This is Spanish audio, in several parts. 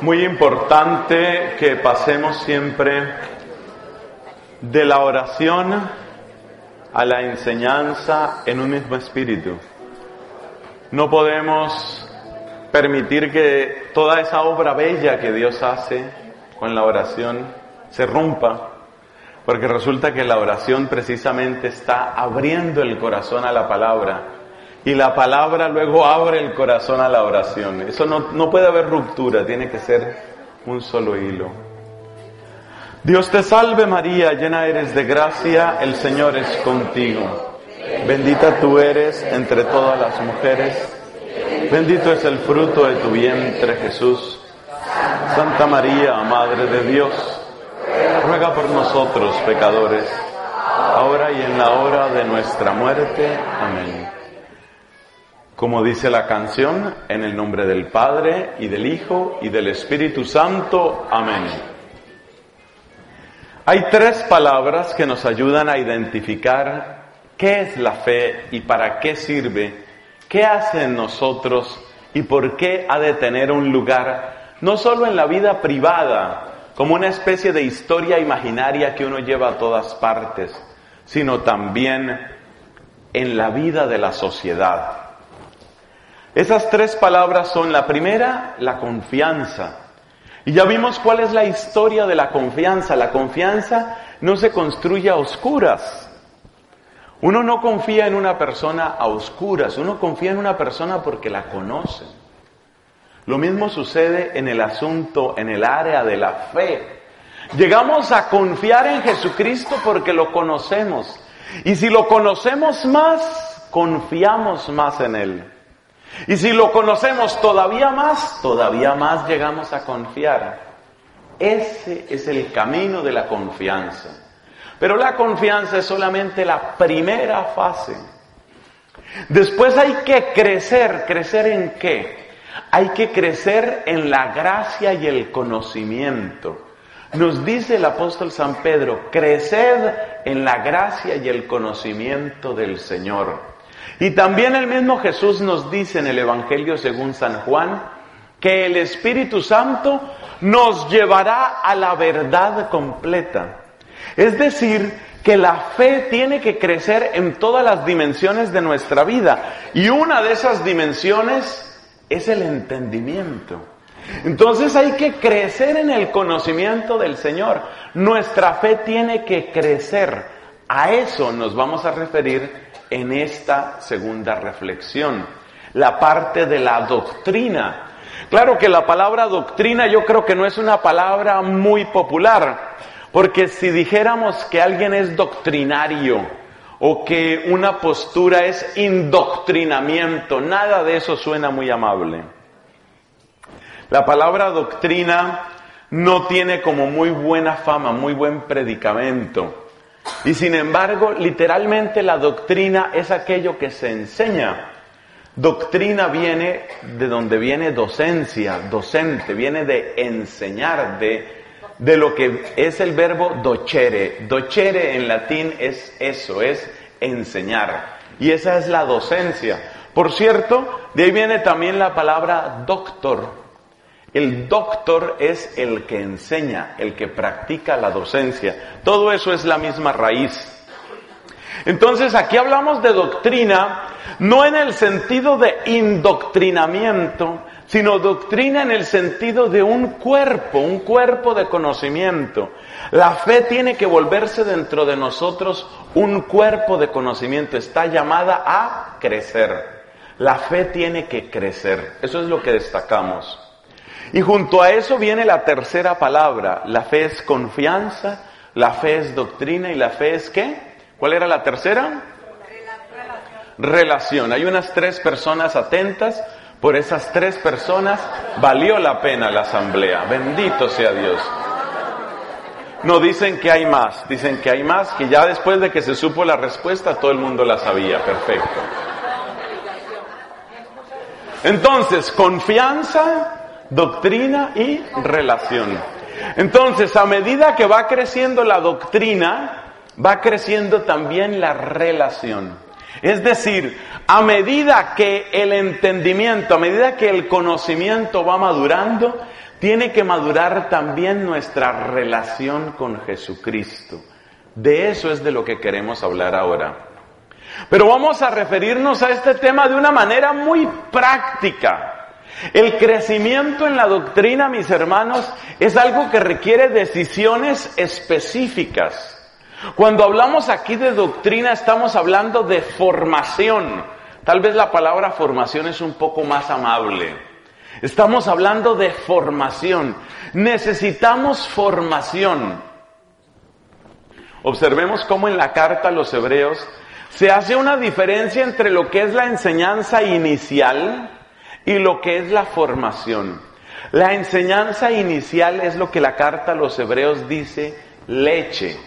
muy importante que pasemos siempre de la oración a la enseñanza en un mismo espíritu. No podemos permitir que toda esa obra bella que Dios hace con la oración se rompa, porque resulta que la oración precisamente está abriendo el corazón a la palabra, y la palabra luego abre el corazón a la oración. Eso no puede haber ruptura, tiene que ser un solo hilo. Dios te salve María, llena eres de gracia, el Señor es contigo. Bendita tú eres entre todas las mujeres, bendito es el fruto de tu vientre Jesús. Santa María, Madre de Dios, ruega por nosotros pecadores, ahora y en la hora de nuestra muerte. Amén. Como dice la canción, en el nombre del Padre, y del Hijo, y del Espíritu Santo. Amén. Hay tres palabras que nos ayudan a identificar qué es la fe y para qué sirve, qué hace en nosotros y por qué ha de tener un lugar, no solo en la vida privada, como una especie de historia imaginaria que uno lleva a todas partes, sino también en la vida de la sociedad. Esas tres palabras son, la primera, la confianza. Y ya vimos cuál es la historia de la confianza. La confianza no se construye a oscuras. Uno no confía en una persona a oscuras, uno confía en una persona porque la conoce. Lo mismo sucede en el asunto, en el área de la fe. Llegamos a confiar en Jesucristo porque lo conocemos. Y si lo conocemos más, confiamos más en Él. Y si lo conocemos todavía más llegamos a confiar. Ese es el camino de la confianza. Pero la confianza es solamente la primera fase. Después hay que crecer. ¿Crecer en qué? Hay que crecer en la gracia y el conocimiento. Nos dice el apóstol San Pedro, creced en la gracia y el conocimiento del Señor. Y también el mismo Jesús nos dice en el Evangelio según San Juan, que el Espíritu Santo nos llevará a la verdad completa. Es decir, que la fe tiene que crecer en todas las dimensiones de nuestra vida. Y una de esas dimensiones es el entendimiento. Entonces hay que crecer en el conocimiento del Señor. Nuestra fe tiene que crecer. A eso nos vamos a referir en esta segunda reflexión, la parte de la doctrina. Claro que la palabra doctrina yo creo que no es una palabra muy popular, porque si dijéramos que alguien es doctrinario o que una postura es indoctrinamiento, nada de eso suena muy amable. La palabra doctrina no tiene como muy buena fama, muy buen predicamento. Y sin embargo, literalmente la doctrina es aquello que se enseña. Doctrina viene de donde viene docencia, docente, viene de enseñar, de lo que es el verbo docere. Docere en latín es eso, es enseñar. Y esa es la docencia. Por cierto, de ahí viene también la palabra doctor. El doctor es el que enseña, el que practica la docencia. Todo eso es la misma raíz. Entonces aquí hablamos de doctrina, no en el sentido de indoctrinamiento, sino doctrina en el sentido de un cuerpo de conocimiento. La fe tiene que volverse dentro de nosotros un cuerpo de conocimiento. Está llamada a crecer. La fe tiene que crecer. Eso es lo que destacamos. Y junto a eso viene la tercera palabra. La fe es confianza, la fe es doctrina y la fe es ¿qué? ¿Cuál era la tercera? Relación. Hay unas 3 personas atentas. Por esas 3 personas valió la pena la asamblea. Bendito sea Dios. No, dicen que hay más. Dicen que hay más, que ya después de que se supo la respuesta todo el mundo la sabía. Perfecto. Entonces, confianza, doctrina y relación. Entonces, a medida que va creciendo la doctrina, va creciendo también la relación. Es decir, a medida que el entendimiento, a medida que el conocimiento va madurando, tiene que madurar también nuestra relación con Jesucristo. De eso es de lo que queremos hablar ahora. Pero vamos a referirnos a este tema de una manera muy práctica. El crecimiento en la doctrina, mis hermanos, es algo que requiere decisiones específicas. Cuando hablamos aquí de doctrina, estamos hablando de formación. Tal vez la palabra formación es un poco más amable. Estamos hablando de formación. Necesitamos formación. Observemos cómo en la carta a los Hebreos se hace una diferencia entre lo que es la enseñanza inicial y lo que es la formación. La enseñanza inicial es lo que la carta a los Hebreos dice leche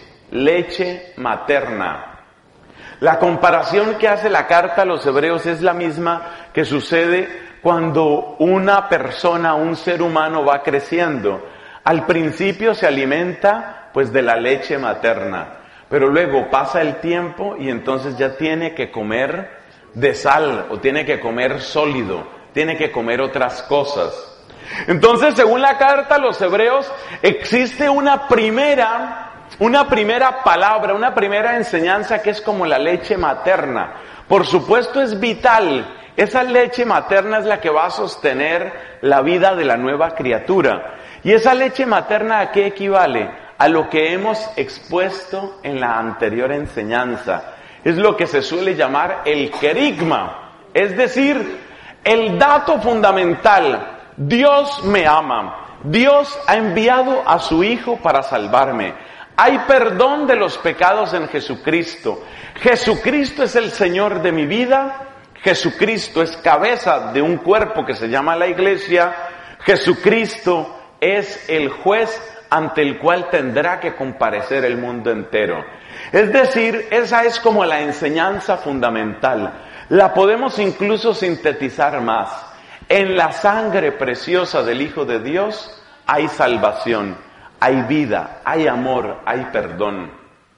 materna. La comparación que hace la carta a los Hebreos es la misma que sucede cuando una persona, un ser humano va creciendo. Al principio se alimenta pues de la leche materna, pero luego pasa el tiempo y entonces ya tiene que comer de sal o tiene que comer sólido, tiene que comer otras cosas. Entonces, según la carta a los Hebreos, existe una primera palabra, una primera enseñanza que es como la leche materna. Por supuesto es vital. Esa leche materna es la que va a sostener la vida de la nueva criatura. ¿Y esa leche materna a qué equivale? A lo que hemos expuesto en la anterior enseñanza. Es lo que se suele llamar el querigma. Es decir, el dato fundamental. Dios me ama. Dios ha enviado a su Hijo para salvarme. Hay perdón de los pecados en Jesucristo. Jesucristo es el Señor de mi vida. Jesucristo es cabeza de un cuerpo que se llama la iglesia. Jesucristo es el juez ante el cual tendrá que comparecer el mundo entero. Es decir, esa es como la enseñanza fundamental. La podemos incluso sintetizar más. En la sangre preciosa del Hijo de Dios hay salvación, hay vida, hay amor, hay perdón.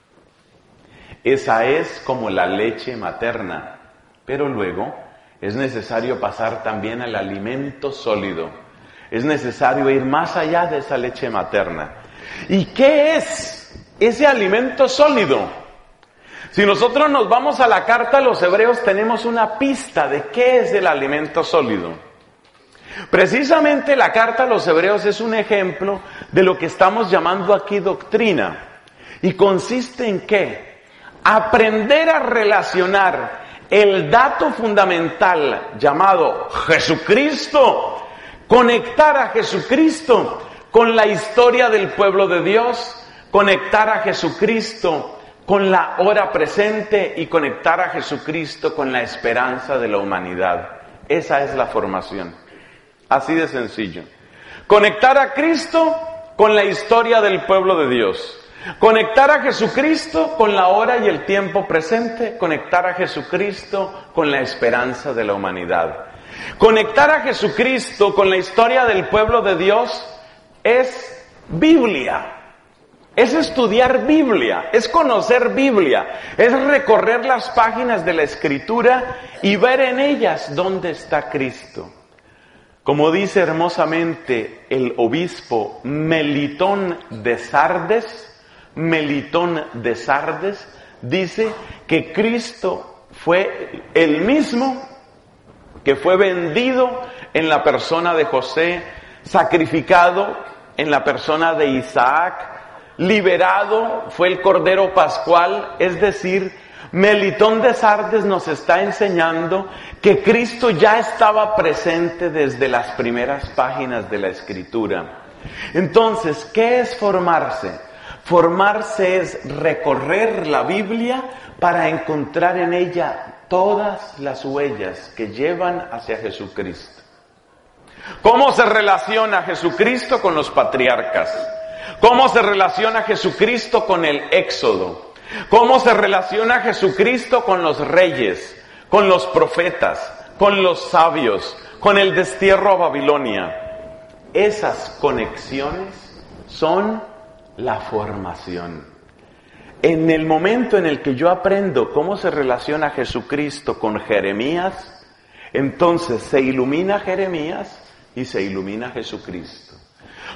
Esa es como la leche materna. Pero luego es necesario pasar también al alimento sólido. Es necesario ir más allá de esa leche materna. ¿Y qué es ese alimento sólido? Si nosotros nos vamos a la carta a los Hebreos, tenemos una pista de qué es el alimento sólido. Precisamente la carta a los Hebreos es un ejemplo de lo que estamos llamando aquí doctrina. ¿Y consiste en qué? Aprender a relacionar el dato fundamental llamado Jesucristo, conectar a Jesucristo con la historia del pueblo de Dios, conectar a Jesucristo con la hora presente y conectar a Jesucristo con la esperanza de la humanidad. Esa es la formación. Así de sencillo. Conectar a Cristo con la historia del pueblo de Dios. Conectar a Jesucristo con la hora y el tiempo presente. Conectar a Jesucristo con la esperanza de la humanidad. Conectar a Jesucristo con la historia del pueblo de Dios es Biblia. Es estudiar Biblia, es conocer Biblia, es recorrer las páginas de la Escritura y ver en ellas dónde está Cristo. Como dice hermosamente el obispo Melitón de Sardes, dice que Cristo fue el mismo que fue vendido en la persona de José, sacrificado en la persona de Isaac, liberado, fue el Cordero Pascual. Es decir, Melitón de Sardes nos está enseñando que Cristo ya estaba presente desde las primeras páginas de la Escritura. Entonces, ¿qué es formarse? Formarse es recorrer la Biblia para encontrar en ella todas las huellas que llevan hacia Jesucristo. ¿Cómo se relaciona Jesucristo con los patriarcas? ¿Cómo se relaciona Jesucristo con el Éxodo? ¿Cómo se relaciona Jesucristo con los reyes, con los profetas, con los sabios, con el destierro a Babilonia? Esas conexiones son la formación. En el momento en el que yo aprendo cómo se relaciona Jesucristo con Jeremías, entonces se ilumina Jeremías y se ilumina Jesucristo.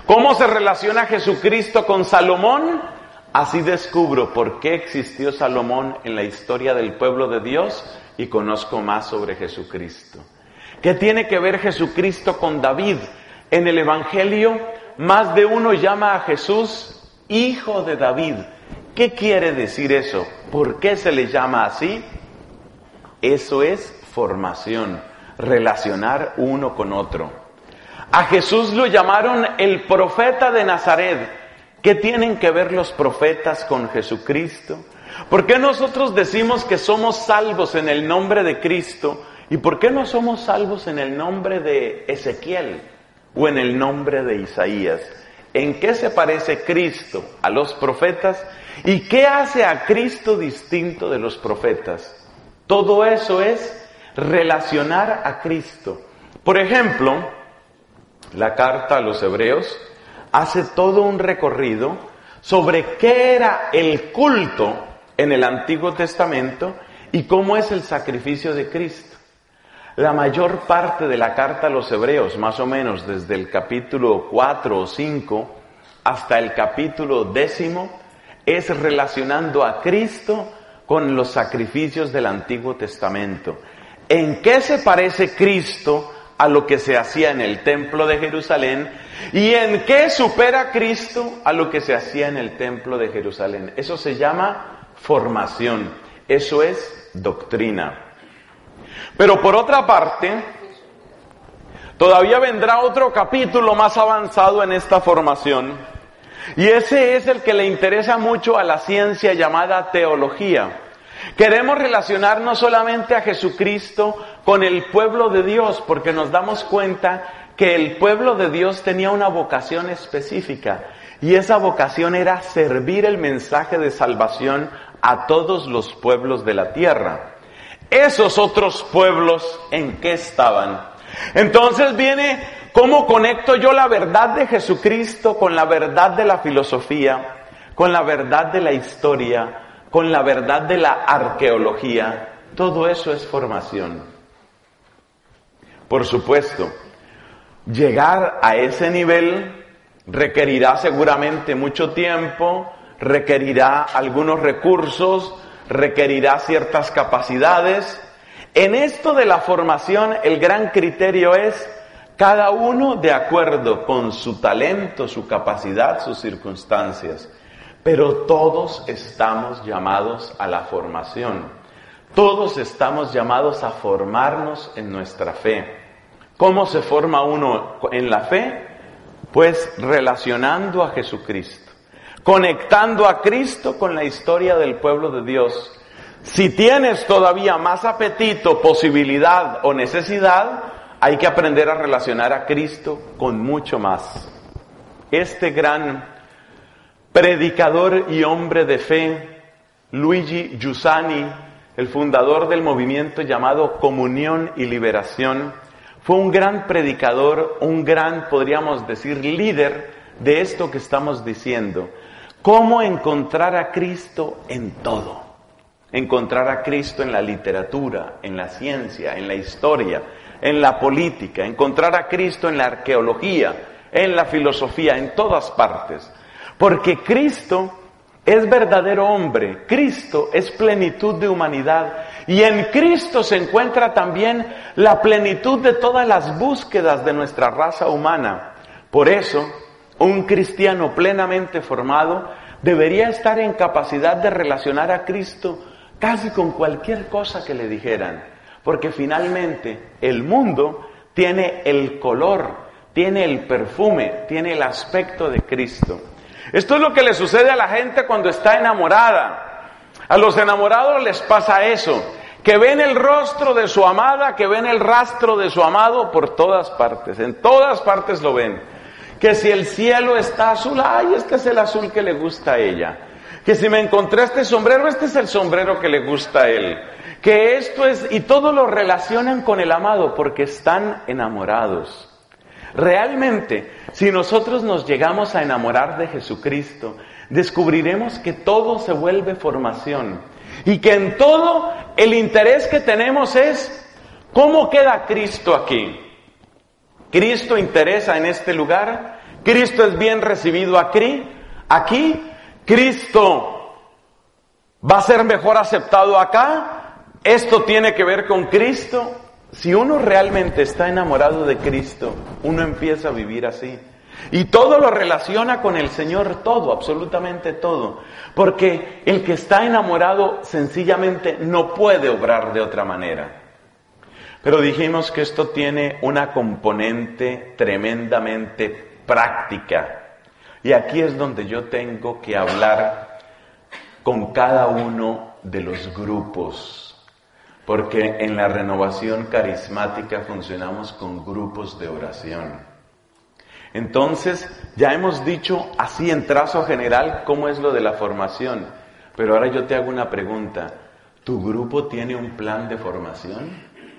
¿Cómo se relaciona Jesucristo con Salomón? Así descubro por qué existió Salomón en la historia del pueblo de Dios y conozco más sobre Jesucristo. ¿Qué tiene que ver Jesucristo con David? En el Evangelio, más de uno llama a Jesús Hijo de David. ¿Qué quiere decir eso? ¿Por qué se le llama así? Eso es formación, relacionar uno con otro. A Jesús lo llamaron el profeta de Nazaret. ¿Qué tienen que ver los profetas con Jesucristo? ¿Por qué nosotros decimos que somos salvos en el nombre de Cristo? ¿Y por qué no somos salvos en el nombre de Ezequiel o en el nombre de Isaías? ¿En qué se parece Cristo a los profetas? ¿Y qué hace a Cristo distinto de los profetas? Todo eso es relacionar a Cristo. Por ejemplo, la carta a los Hebreos hace todo un recorrido sobre qué era el culto en el Antiguo Testamento y cómo es el sacrificio de Cristo. La mayor parte de la carta a los Hebreos, más o menos desde el capítulo 4 o 5 hasta el capítulo 10, es relacionando a Cristo con los sacrificios del Antiguo Testamento. ¿En qué se parece Cristo a lo que se hacía en el templo de Jerusalén? ¿Y en qué supera Cristo a lo que se hacía en el templo de Jerusalén? Eso se llama formación, eso es doctrina. Pero por otra parte, todavía vendrá otro capítulo más avanzado en esta formación, y ese es el que le interesa mucho a la ciencia llamada teología. Queremos relacionar no solamente a Jesucristo con el pueblo de Dios, porque nos damos cuenta que el pueblo de Dios tenía una vocación específica, y esa vocación era servir el mensaje de salvación a todos los pueblos de la tierra. Esos otros pueblos, ¿en qué estaban? Entonces viene, ¿cómo conecto yo la verdad de Jesucristo con la verdad de la filosofía, con la verdad de la historia, con la verdad de la arqueología? Todo eso es formación. Por supuesto, llegar a ese nivel requerirá seguramente mucho tiempo, requerirá algunos recursos, requerirá ciertas capacidades. En esto de la formación, el gran criterio es cada uno de acuerdo con su talento, su capacidad, sus circunstancias. Pero todos estamos llamados a la formación. Todos estamos llamados a formarnos en nuestra fe. ¿Cómo se forma uno en la fe? Pues relacionando a Jesucristo, conectando a Cristo con la historia del pueblo de Dios. Si tienes todavía más apetito, posibilidad o necesidad, hay que aprender a relacionar a Cristo con mucho más. Este gran predicador y hombre de fe, Luigi Giussani, el fundador del movimiento llamado Comunión y Liberación, fue un gran predicador, un gran, podríamos decir, líder de esto que estamos diciendo. ¿Cómo encontrar a Cristo en todo? Encontrar a Cristo en la literatura, en la ciencia, en la historia, en la política, encontrar a Cristo en la arqueología, en la filosofía, en todas partes. Porque Cristo es verdadero hombre, Cristo es plenitud de humanidad, y en Cristo se encuentra también la plenitud de todas las búsquedas de nuestra raza humana. Por eso, un cristiano plenamente formado debería estar en capacidad de relacionar a Cristo casi con cualquier cosa que le dijeran, porque finalmente el mundo tiene el color, tiene el perfume, tiene el aspecto de Cristo. Esto es lo que le sucede a la gente cuando está enamorada. A los enamorados les pasa eso, que ven el rostro de su amada, que ven el rastro de su amado por todas partes, en todas partes lo ven. Que si el cielo está azul, ay, este es el azul que le gusta a ella. Que si me encontré este sombrero, este es el sombrero que le gusta a él. Que esto es, y todo lo relacionan con el amado porque están enamorados. Realmente, si nosotros nos llegamos a enamorar de Jesucristo, descubriremos que todo se vuelve formación. Y que en todo el interés que tenemos es, ¿cómo queda Cristo aquí? ¿Cristo interesa en este lugar? Cristo es bien recibido aquí. Cristo va a ser mejor aceptado acá. Esto tiene que ver con Cristo. Si uno realmente está enamorado de Cristo, uno empieza a vivir así. Y todo lo relaciona con el Señor, todo, absolutamente todo. Porque el que está enamorado sencillamente no puede obrar de otra manera. Pero dijimos que esto tiene una componente tremendamente práctica. Y aquí es donde yo tengo que hablar con cada uno de los grupos. Porque en la renovación carismática funcionamos con grupos de oración. Entonces, ya hemos dicho así en trazo general cómo es lo de la formación. Pero ahora yo te hago una pregunta. ¿Tu grupo tiene un plan de formación?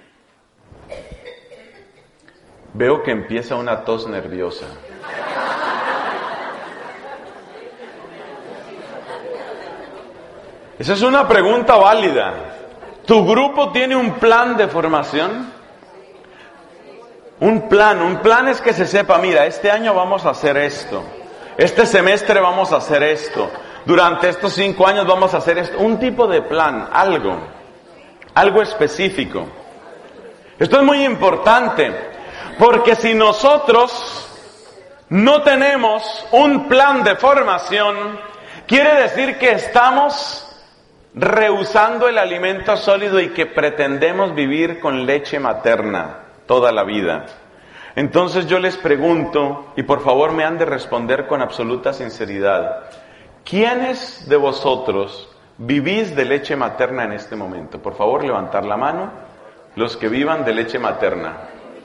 Veo que empieza una tos nerviosa. Esa es una pregunta válida. ¿Tu grupo tiene un plan de formación? Un plan es que se sepa, mira, este año vamos a hacer esto, este semestre vamos a hacer esto, durante estos 5 años vamos a hacer esto, un tipo de plan, algo específico. Esto es muy importante, porque si nosotros no tenemos un plan de formación, quiere decir que estamos rehusando el alimento sólido y que pretendemos vivir con leche materna toda la vida. Entonces yo les pregunto, y por favor me han de responder con absoluta sinceridad, ¿quiénes de vosotros vivís de leche materna en este momento? Por favor, levantar la mano, los que vivan de leche materna.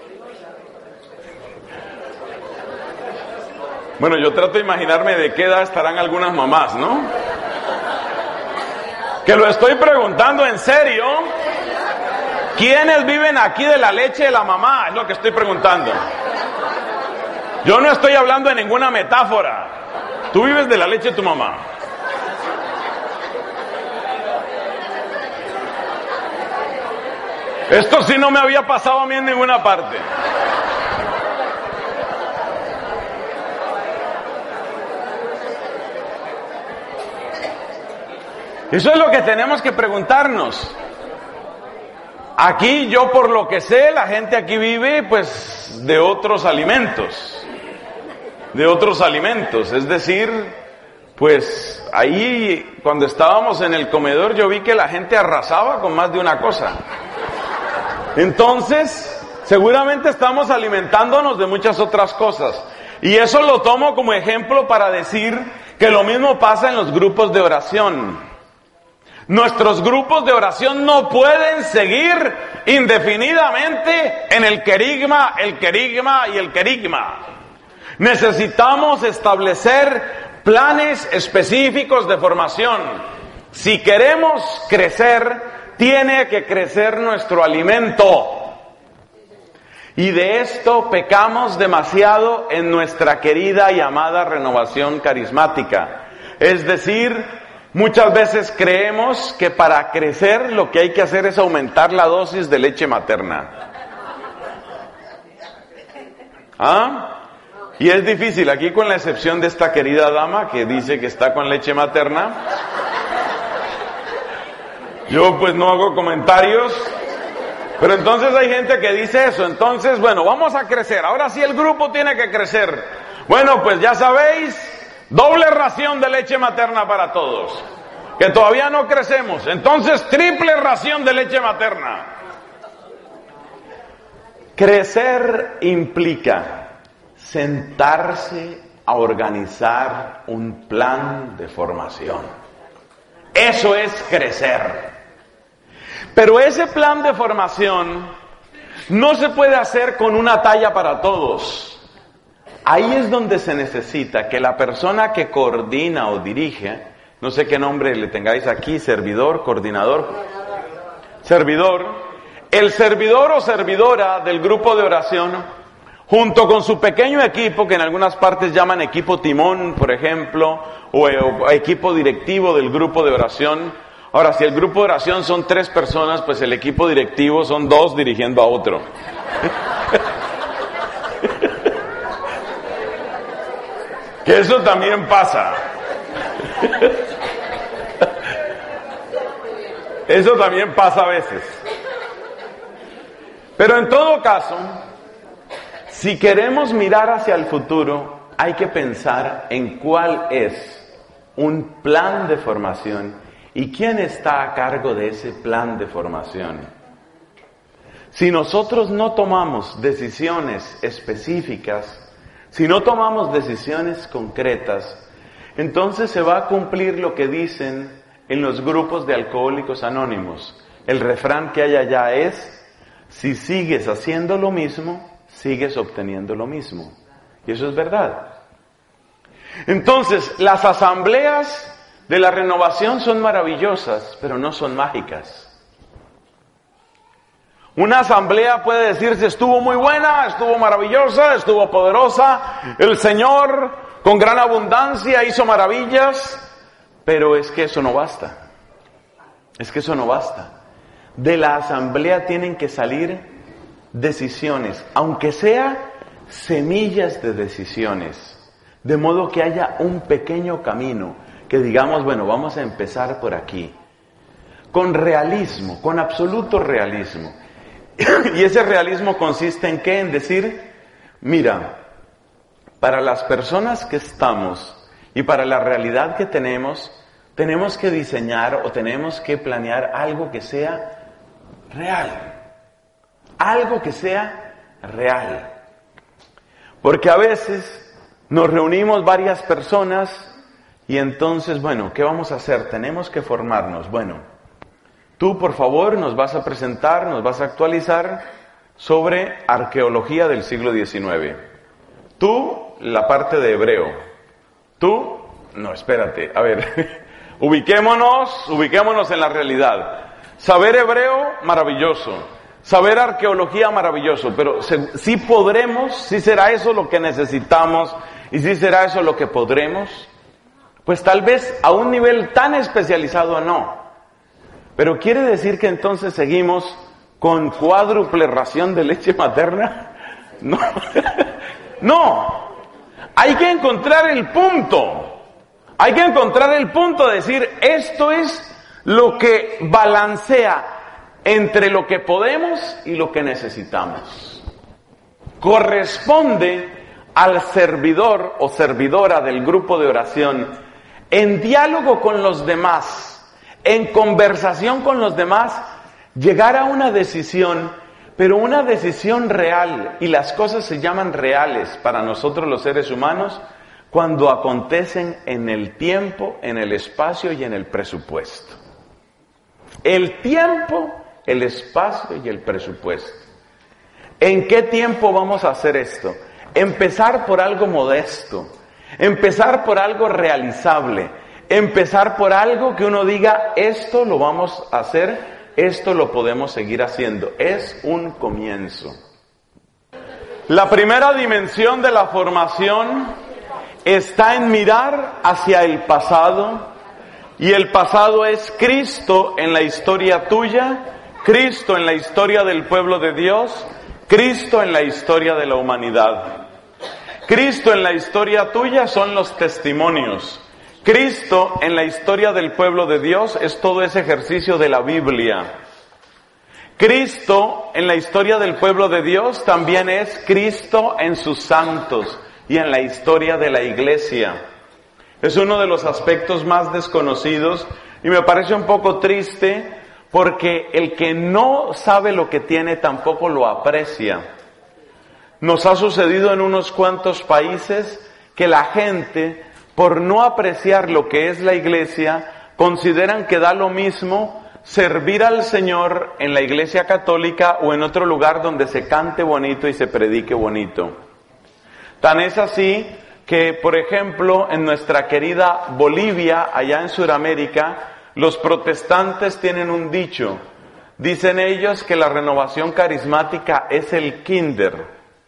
Bueno, yo trato de imaginarme de qué edad estarán algunas mamás, ¿no? Que lo estoy preguntando en serio. ¿Quiénes viven aquí de la leche de la mamá? Es lo que estoy preguntando. Yo no estoy hablando de ninguna metáfora. Tú vives de la leche de tu mamá. Esto sí no me había pasado a mí en ninguna parte. Eso es lo que tenemos que preguntarnos. Aquí yo por lo que sé, la gente aquí vive pues de otros alimentos. Es decir, pues ahí cuando estábamos en el comedor yo vi que la gente arrasaba con más de una cosa. Entonces, seguramente estamos alimentándonos de muchas otras cosas. Y eso lo tomo como ejemplo para decir que lo mismo pasa en los grupos de oración. Nuestros grupos de oración no pueden seguir indefinidamente en el querigma. Necesitamos establecer planes específicos de formación. Si queremos crecer, tiene que crecer nuestro alimento. Y de esto pecamos demasiado en nuestra querida y amada renovación carismática. Es decir, muchas veces creemos que para crecer lo que hay que hacer es aumentar la dosis de leche materna. Y es difícil, aquí con la excepción de esta querida dama que dice que está con leche materna. Yo pues no hago comentarios, pero entonces hay gente que dice eso. Entonces, bueno, vamos a crecer, ahora sí el grupo tiene que crecer. Bueno, pues ya sabéis, doble ración de leche materna para todos, que todavía no crecemos. Entonces, triple ración de leche materna. Crecer implica sentarse a organizar un plan de formación. Eso es crecer. Pero ese plan de formación no se puede hacer con una talla para todos. Ahí es donde se necesita que la persona que coordina o dirige, no sé qué nombre le tengáis aquí, servidor, coordinador, el servidor o servidora del grupo de oración, junto con su pequeño equipo, que en algunas partes llaman equipo timón, por ejemplo, o equipo directivo del grupo de oración. Ahora, si el grupo de oración son 3 personas, pues el equipo directivo son 2 dirigiendo a otro. Que eso también pasa. Eso también pasa a veces. Pero en todo caso, si queremos mirar hacia el futuro, hay que pensar en cuál es un plan de formación y quién está a cargo de ese plan de formación. Si nosotros no tomamos decisiones específicas, si no tomamos decisiones concretas, entonces se va a cumplir lo que dicen en los grupos de alcohólicos anónimos. El refrán que hay allá es: si sigues haciendo lo mismo, sigues obteniendo lo mismo. Y eso es verdad. Entonces, las asambleas de la renovación son maravillosas, pero no son mágicas. Una asamblea puede decirse: estuvo muy buena, estuvo maravillosa, estuvo poderosa, el Señor con gran abundancia hizo maravillas, pero es que eso no basta. Es que eso no basta. De la asamblea tienen que salir decisiones, aunque sea semillas de decisiones, de modo que haya un pequeño camino, que digamos, bueno, vamos a empezar por aquí, con realismo, con absoluto realismo. Y ese realismo consiste en ¿qué? En decir, mira, para las personas que estamos y para la realidad que tenemos que diseñar o tenemos que planear algo que sea real. Algo que sea real. Porque a veces nos reunimos varias personas y entonces, bueno, ¿qué vamos a hacer? Tenemos que formarnos. Bueno, tú por favor nos vas a presentar, nos vas a actualizar sobre arqueología del siglo XIX. Tú, la parte de hebreo. Tú, no, espérate, a ver, ubiquémonos en la realidad. Saber hebreo, maravilloso. Saber arqueología, maravilloso. Pero sí podremos, sí será eso lo que necesitamos y sí será eso lo que podremos. Pues tal vez a un nivel tan especializado no. Pero quiere decir que entonces seguimos con cuádruple ración de leche materna. No. No. Hay que encontrar el punto. Hay que encontrar el punto de decir, esto es lo que balancea entre lo que podemos y lo que necesitamos. Corresponde al servidor o servidora del grupo de oración, en diálogo con los demás, en conversación con los demás, llegar a una decisión, pero una decisión real, y las cosas se llaman reales para nosotros los seres humanos cuando acontecen en el tiempo, en el espacio y en el presupuesto. El tiempo, el espacio y el presupuesto. ¿En qué tiempo vamos a hacer esto? Empezar por algo modesto, empezar por algo realizable, empezar por algo que uno diga, esto lo vamos a hacer, esto lo podemos seguir haciendo. Es un comienzo. La primera dimensión de la formación está en mirar hacia el pasado, y el pasado es Cristo en la historia tuya, Cristo en la historia del pueblo de Dios, Cristo en la historia de la humanidad. Cristo en la historia tuya son los testimonios. Cristo en la historia del pueblo de Dios es todo ese ejercicio de la Biblia. Cristo en la historia del pueblo de Dios también es Cristo en sus santos y en la historia de la iglesia. Es uno de los aspectos más desconocidos y me parece un poco triste porque el que no sabe lo que tiene tampoco lo aprecia. Nos ha sucedido en unos cuantos países que la gente, por no apreciar lo que es la iglesia, consideran que da lo mismo servir al Señor en la iglesia católica o en otro lugar donde se cante bonito y se predique bonito. Tan es así que, por ejemplo, en nuestra querida Bolivia, allá en Sudamérica, los protestantes tienen un dicho. Dicen ellos que la renovación carismática es el kinder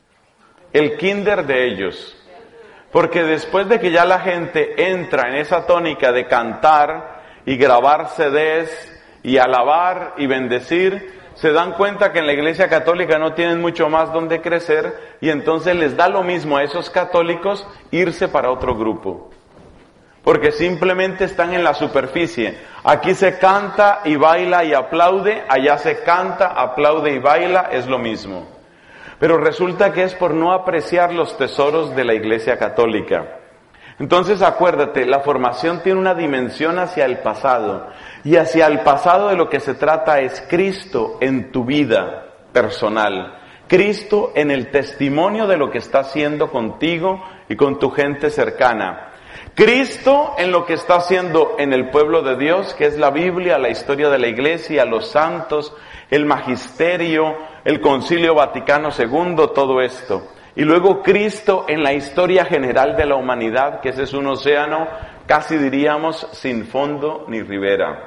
de ellos. Porque después de que ya la gente entra en esa tónica de cantar y grabar CDs y alabar y bendecir, se dan cuenta que en la Iglesia Católica no tienen mucho más donde crecer y entonces les da lo mismo a esos católicos irse para otro grupo. Porque simplemente están en la superficie. Aquí se canta y baila y aplaude, allá se canta, aplaude y baila, es lo mismo. Pero resulta que es por no apreciar los tesoros de la Iglesia Católica. Entonces acuérdate, la formación tiene una dimensión hacia el pasado. Y hacia el pasado de lo que se trata es Cristo en tu vida personal. Cristo en el testimonio de lo que está haciendo contigo y con tu gente cercana. Cristo en lo que está haciendo en el pueblo de Dios, que es la Biblia, la historia de la Iglesia, los santos, el magisterio, el Concilio Vaticano II, todo esto. Y luego Cristo en la historia general de la humanidad, que ese es un océano, casi diríamos, sin fondo ni ribera.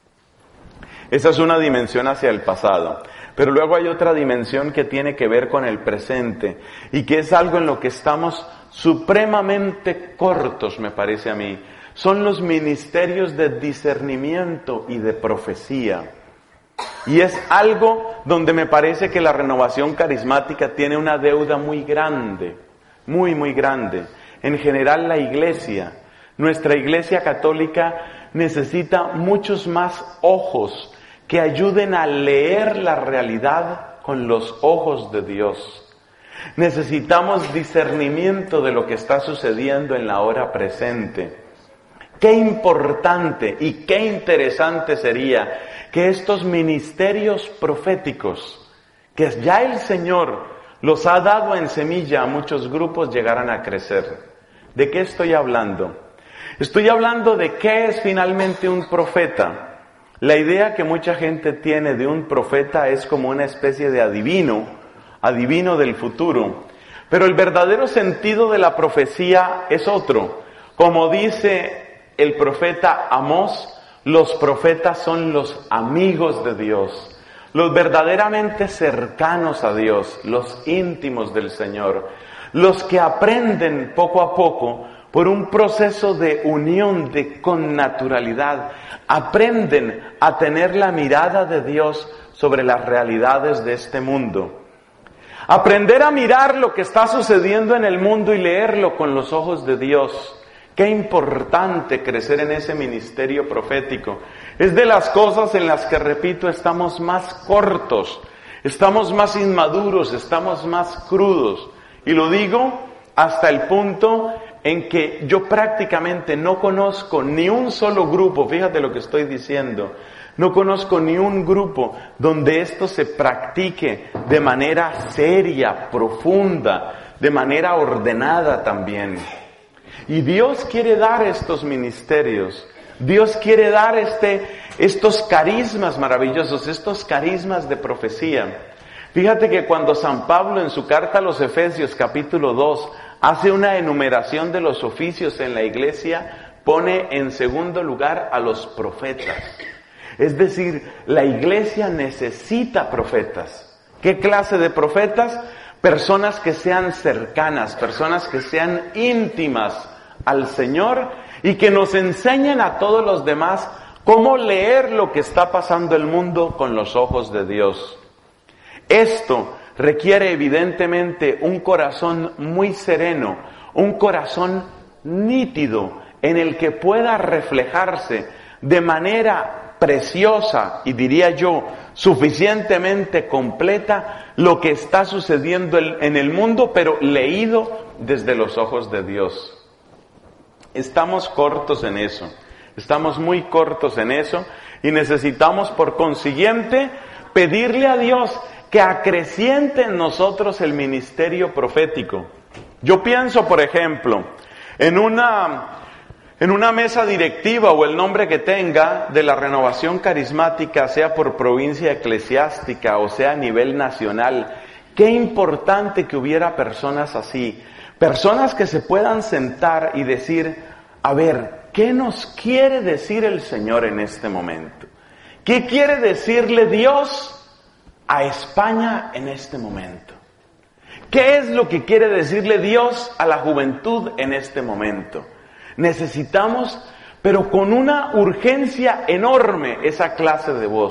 Esa es una dimensión hacia el pasado. Pero luego hay otra dimensión que tiene que ver con el presente y que es algo en lo que estamos supremamente cortos, me parece a mí. Son los ministerios de discernimiento y de profecía. Y es algo donde me parece que la renovación carismática tiene una deuda muy grande, muy, muy grande. En general la Iglesia, nuestra Iglesia Católica necesita muchos más ojos que ayuden a leer la realidad con los ojos de Dios. Necesitamos discernimiento de lo que está sucediendo en la hora presente. Qué importante y qué interesante sería que estos ministerios proféticos, que ya el Señor los ha dado en semilla a muchos grupos, llegaran a crecer. ¿De qué estoy hablando? Estoy hablando de qué es finalmente un profeta. La idea que mucha gente tiene de un profeta es como una especie de adivino del futuro. Pero el verdadero sentido de la profecía es otro. Como dice el profeta Amós, los profetas son los amigos de Dios, los verdaderamente cercanos a Dios, los íntimos del Señor, los que aprenden poco a poco por un proceso de unión, de connaturalidad, aprenden a tener la mirada de Dios sobre las realidades de este mundo. Aprender a mirar lo que está sucediendo en el mundo y leerlo con los ojos de Dios. Qué importante crecer en ese ministerio profético. Es de las cosas en las que, repito, estamos más cortos, estamos más inmaduros, estamos más crudos. Y lo digo hasta el punto en que yo prácticamente no conozco ni un solo grupo, fíjate lo que estoy diciendo, no conozco ni un grupo donde esto se practique de manera seria, profunda, de manera ordenada también. Y Dios quiere dar estos ministerios, Dios quiere dar estos carismas maravillosos, estos carismas de profecía. Fíjate que cuando San Pablo en su carta a los Efesios capítulo 2 hace una enumeración de los oficios en la iglesia, pone en segundo lugar a los profetas. Es decir, la iglesia necesita profetas. ¿Qué clase de profetas? Personas que sean cercanas, personas que sean íntimas al Señor y que nos enseñen a todos los demás cómo leer lo que está pasando en el mundo con los ojos de Dios. Esto requiere evidentemente un corazón muy sereno, un corazón nítido en el que pueda reflejarse de manera preciosa y diría yo suficientemente completa lo que está sucediendo en el mundo, pero leído desde los ojos de Dios. Estamos cortos en eso, estamos muy cortos en eso y necesitamos por consiguiente pedirle a Dios que acreciente en nosotros el ministerio profético. Yo pienso, por ejemplo, en una mesa directiva o el nombre que tenga de la renovación carismática, sea por provincia eclesiástica o sea a nivel nacional. Qué importante que hubiera personas así, personas que se puedan sentar y decir, a ver, ¿qué nos quiere decir el Señor en este momento? ¿Qué quiere decirle Dios a España en este momento? ¿Qué es lo que quiere decirle Dios a la juventud en este momento? Necesitamos, pero con una urgencia enorme, esa clase de voz.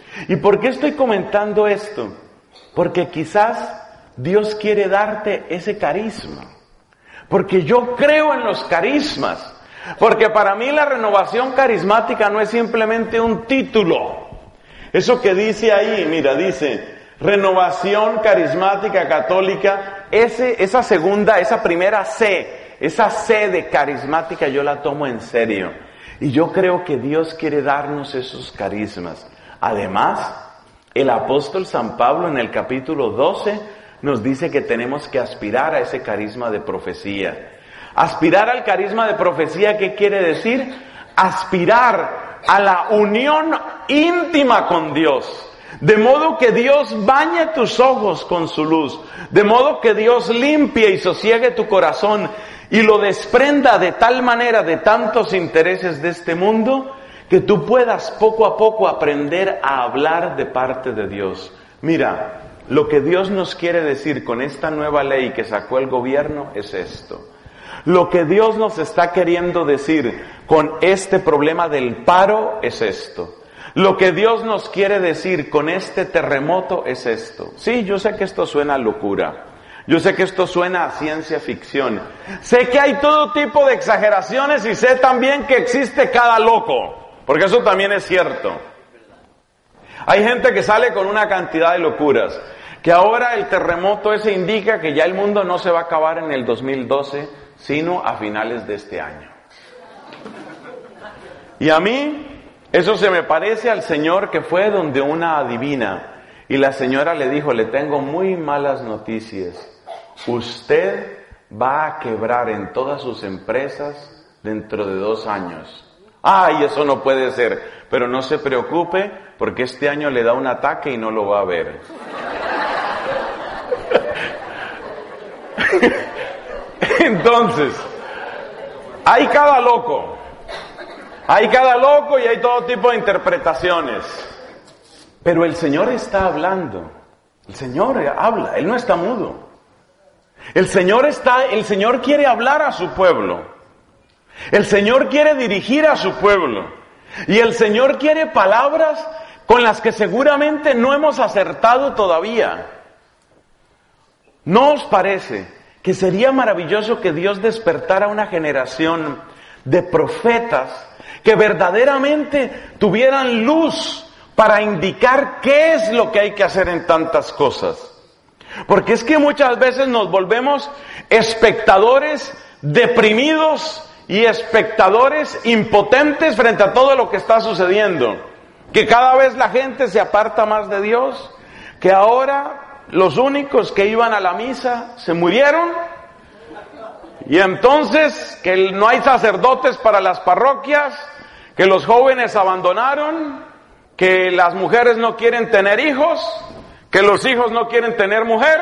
¿Y por qué estoy comentando esto? Porque quizás Dios quiere darte ese carisma. Porque yo creo en los carismas. Porque para mí la renovación carismática no es simplemente un título. Eso que dice ahí, mira, dice renovación carismática católica, esa primera C, esa C de carismática yo la tomo en serio. Y yo creo que Dios quiere darnos esos carismas. Además, el apóstol San Pablo en el capítulo 12 nos dice que tenemos que aspirar a ese carisma de profecía. Aspirar al carisma de profecía, ¿qué quiere decir? Aspirar a la unión íntima con Dios. De modo que Dios bañe tus ojos con su luz. De modo que Dios limpie y sosiegue tu corazón y lo desprenda de tal manera de tantos intereses de este mundo que tú puedas poco a poco aprender a hablar de parte de Dios. Mira, lo que Dios nos quiere decir con esta nueva ley que sacó el gobierno es esto. Lo que Dios nos está queriendo decir con este problema del paro es esto. Lo que Dios nos quiere decir con este terremoto es esto. Sí, yo sé que esto suena a locura. Yo sé que esto suena a ciencia ficción. Sé que hay todo tipo de exageraciones y sé también que existe cada loco. Porque eso también es cierto. Hay gente que sale con una cantidad de locuras. Que ahora el terremoto ese indica que ya el mundo no se va a acabar en el 2012, sino a finales de este año. Y a mí, eso se me parece al señor que fue donde una adivina. Y la señora le dijo, le tengo muy malas noticias. Usted va a quebrar en todas sus empresas dentro de 2 años. ¡Ay, eso no puede ser! Pero no se preocupe, porque este año le da un ataque y no lo va a ver. Entonces, hay cada loco. Hay cada loco y hay todo tipo de interpretaciones. Pero el Señor está hablando. El Señor habla, Él no está mudo. El Señor quiere hablar a su pueblo. El Señor quiere dirigir a su pueblo. Y el Señor quiere palabras con las que seguramente no hemos acertado todavía. ¿No os parece que sería maravilloso que Dios despertara una generación de profetas que verdaderamente tuvieran luz para indicar qué es lo que hay que hacer en tantas cosas? Porque es que muchas veces nos volvemos espectadores deprimidos y espectadores impotentes frente a todo lo que está sucediendo. Que cada vez la gente se aparta más de Dios, que ahora los únicos que iban a la misa se murieron, y entonces que no hay sacerdotes para las parroquias, que los jóvenes abandonaron, que las mujeres no quieren tener hijos, que los hijos no quieren tener mujer.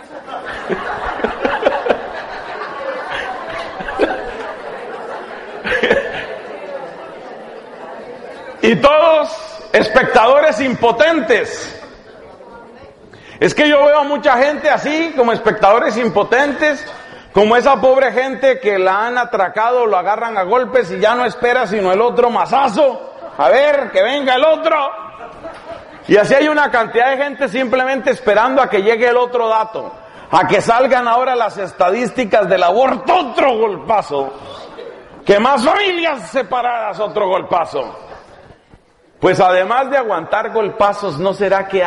Y todos espectadores impotentes. Es que yo veo a mucha gente así, como espectadores impotentes, como esa pobre gente que la han atracado, lo agarran a golpes y ya no espera sino el otro mazazo. A ver, que venga el otro. Y así hay una cantidad de gente simplemente esperando a que llegue el otro dato. A que salgan ahora las estadísticas del aborto, otro golpazo. Que más familias separadas, otro golpazo. Pues además de aguantar golpazos, ¿no será que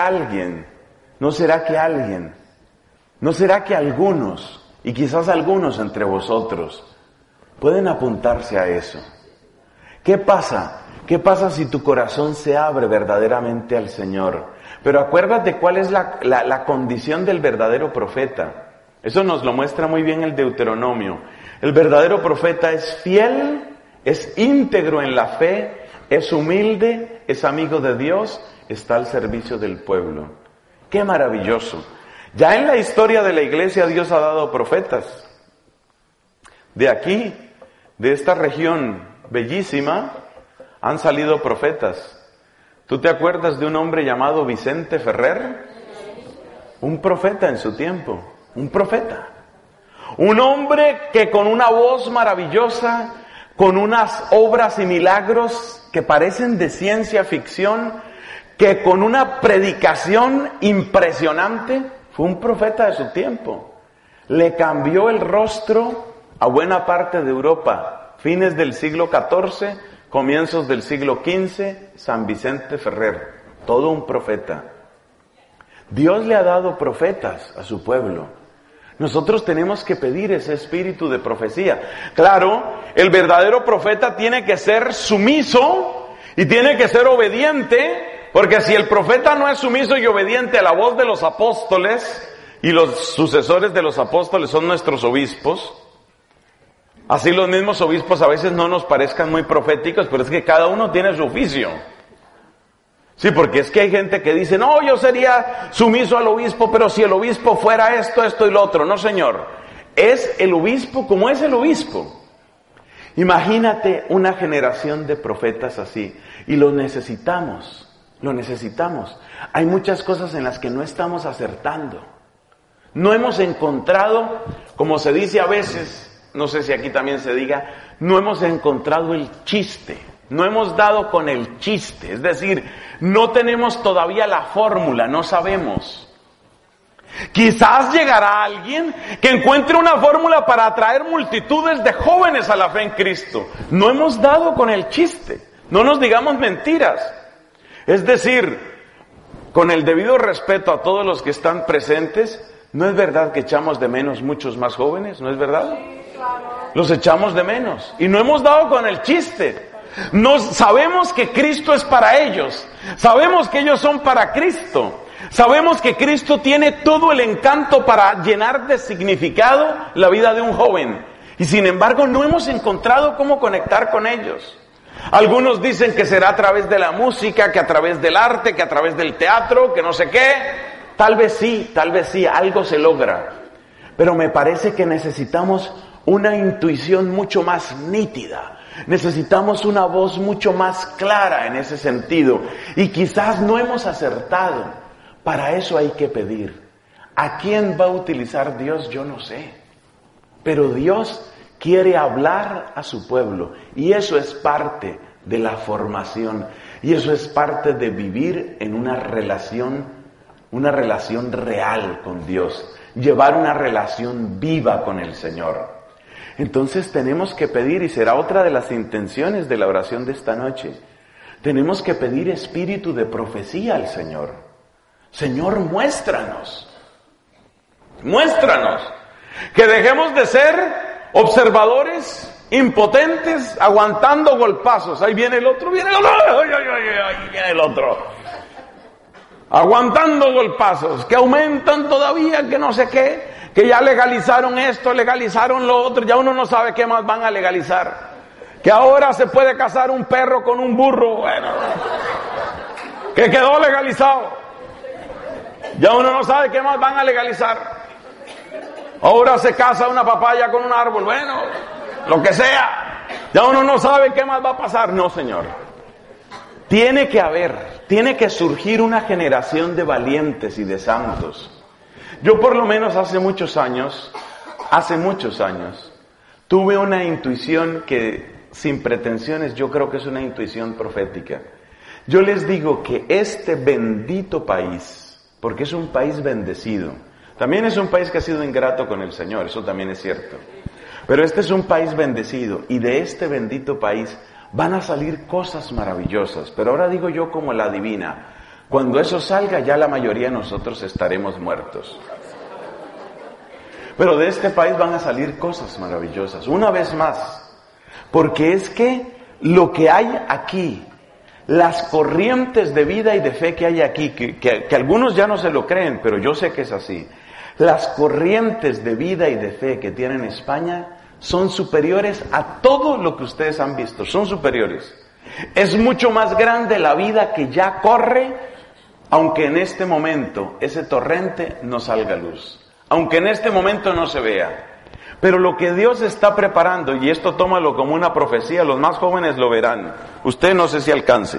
algunos, y quizás algunos entre vosotros, pueden apuntarse a eso? ¿Qué pasa? ¿Qué pasa si tu corazón se abre verdaderamente al Señor? Pero acuérdate cuál es la condición del verdadero profeta. Eso nos lo muestra muy bien el Deuteronomio. El verdadero profeta es fiel, es íntegro en la fe, es humilde, es amigo de Dios, está al servicio del pueblo. ¡Qué maravilloso! Ya en la historia de la iglesia Dios ha dado profetas. De aquí, de esta región bellísima, han salido profetas. ¿Tú te acuerdas de un hombre llamado Vicente Ferrer? Un profeta en su tiempo, un profeta. Un hombre que con una voz maravillosa, con unas obras y milagros que parecen de ciencia ficción, que con una predicación impresionante fue un profeta de su tiempo. Le cambió el rostro a buena parte de Europa, fines del siglo XIV, comienzos del siglo XV, San Vicente Ferrer, todo un profeta. Dios le ha dado profetas a su pueblo. Nosotros tenemos que pedir ese espíritu de profecía. Claro, el verdadero profeta tiene que ser sumiso y tiene que ser obediente, porque si el profeta no es sumiso y obediente a la voz de los apóstoles, y los sucesores de los apóstoles son nuestros obispos, así los mismos obispos a veces no nos parezcan muy proféticos, pero es que cada uno tiene su oficio. Sí, porque es que hay gente que dice, no, yo sería sumiso al obispo, pero si el obispo fuera esto, esto y lo otro. No, señor, es el obispo como es el obispo. Imagínate una generación de profetas así, y lo necesitamos. Hay muchas cosas en las que no estamos acertando. No hemos encontrado, como se dice a veces, no sé si aquí también se diga, no hemos encontrado el chiste, no hemos dado con el chiste, es decir, no tenemos todavía la fórmula, no sabemos. Quizás llegará alguien que encuentre una fórmula para atraer multitudes de jóvenes a la fe en Cristo. No hemos dado con el chiste, no nos digamos mentiras. Es decir, con el debido respeto a todos los que están presentes, ¿no es verdad que echamos de menos muchos más jóvenes? ¿No es verdad? Los echamos de menos. Y no hemos dado con el chiste. Sabemos que Cristo es para ellos. Sabemos que ellos son para Cristo. Sabemos que Cristo tiene todo el encanto para llenar de significado la vida de un joven. Y sin embargo no hemos encontrado cómo conectar con ellos. Algunos dicen que será a través de la música, que a través del arte, que a través del teatro, que no sé qué. Tal vez sí, algo se logra. Pero me parece que necesitamos una intuición mucho más nítida. Necesitamos una voz mucho más clara en ese sentido. Y quizás no hemos acertado. Para eso hay que pedir. ¿A quién va a utilizar Dios? Yo no sé. Pero Dios quiere hablar a su pueblo. Y eso es parte de la formación. Y eso es parte de vivir en una relación real con Dios, llevar una relación viva con el Señor. Entonces tenemos que pedir, y será otra de las intenciones de la oración de esta noche, tenemos que pedir espíritu de profecía al Señor. Señor, muéstranos, que dejemos de ser observadores impotentes, aguantando golpazos. Ahí viene el otro, viene el otro. Aguantando golpazos, que aumentan todavía, que no sé qué, que ya legalizaron esto, legalizaron lo otro, ya uno no sabe qué más van a legalizar. Que ahora se puede casar un perro con un burro, bueno, que quedó legalizado. Ya uno no sabe qué más van a legalizar. Ahora se casa una papaya con un árbol, bueno, lo que sea. Ya uno no sabe qué más va a pasar. No, Señor. Tiene que surgir una generación de valientes y de santos. Yo por lo menos hace muchos años, tuve una intuición que, sin pretensiones, yo creo que es una intuición profética. Yo les digo que este bendito país, porque es un país bendecido, también es un país que ha sido ingrato con el Señor, eso también es cierto, pero este es un país bendecido, y de este bendito país van a salir cosas maravillosas. Pero ahora digo yo como la divina, cuando eso salga ya la mayoría de nosotros estaremos muertos. Pero de este país van a salir cosas maravillosas, una vez más, porque es que lo que hay aquí, las corrientes de vida y de fe que hay aquí, que algunos ya no se lo creen, pero yo sé que es así, las corrientes de vida y de fe que tiene España son superiores a todo lo que ustedes han visto, son superiores. Es mucho más grande la vida que ya corre, aunque en este momento ese torrente no salga a luz, aunque en este momento no se vea. Pero lo que Dios está preparando, y esto tómalo como una profecía, los más jóvenes lo verán, usted no sé si alcance.